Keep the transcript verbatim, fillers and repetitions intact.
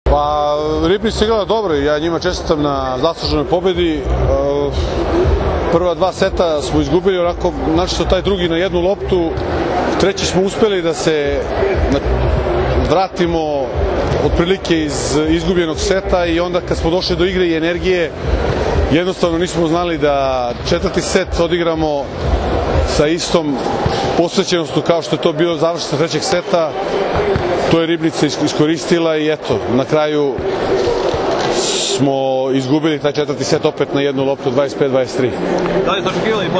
Pa, Ribnica je igrala dobro i ja njima čestitam na zasluženoj pobedi. Prva dva seta smo izgubili, onako, načito taj drugi na jednu loptu. Treći smo uspeli da se vratimo otprilike iz izgubljenog seta i onda kad smo došli do igre i energije, jednostavno nismo znali da četvrti set odigramo sa istom posvećenostu kao što je to bio završetak trećeg seta. To je Ribnica iskoristila i eto, na kraju smo izgubili taj četvrti set opet na jednu loptu, dvadeset pet dvadeset tri. Da li ste očekivali